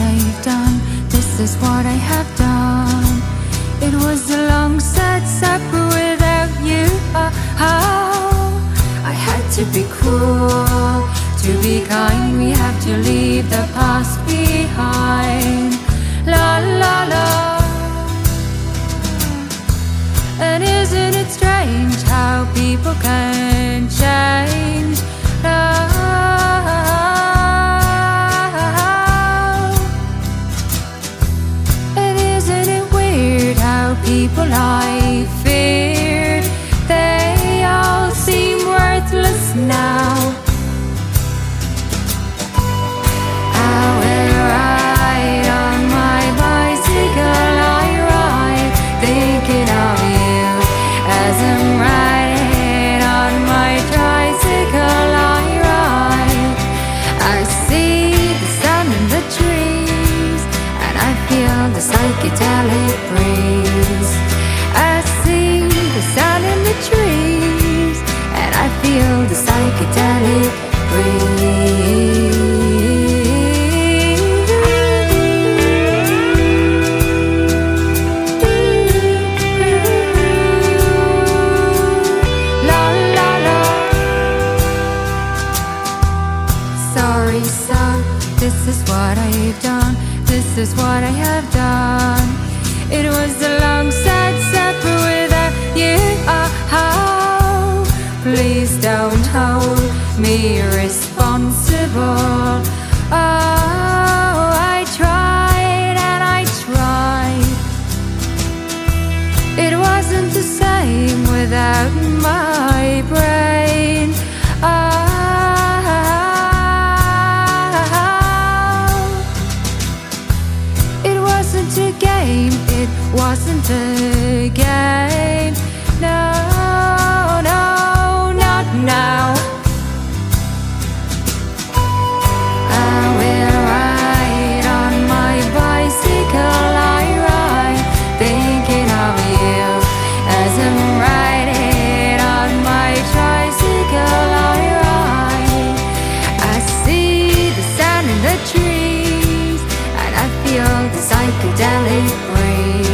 I've done, this is what I have done. It was a long, sad supper without you. I had to be cruel, to be kind. We have to leave the past behind. La la la. And isn't it strange how people can change? And isn't it weird how people I feared, they all seem worthless now? I will ride on my bicycle, I ride thinking of you. As I'm riding on my tricycle, I ride. I see the sun in the trees, and I feel the psychedelic breeze. I see the sun in the trees, and I feel the psychedelic breeze. Sorry, son, this is what I've done. This is what I have done. It was a long, sad supper without you. Please don't hold me responsible. I tried and I tried. It wasn't the same without my brain. It wasn't a game, it wasn't a game. No, no, not now. I will ride on my bicycle, I ride thinking of you. As I'm riding on my tricycle, I ride. I see the sun in the trees, and I feel the psychedelic breeze.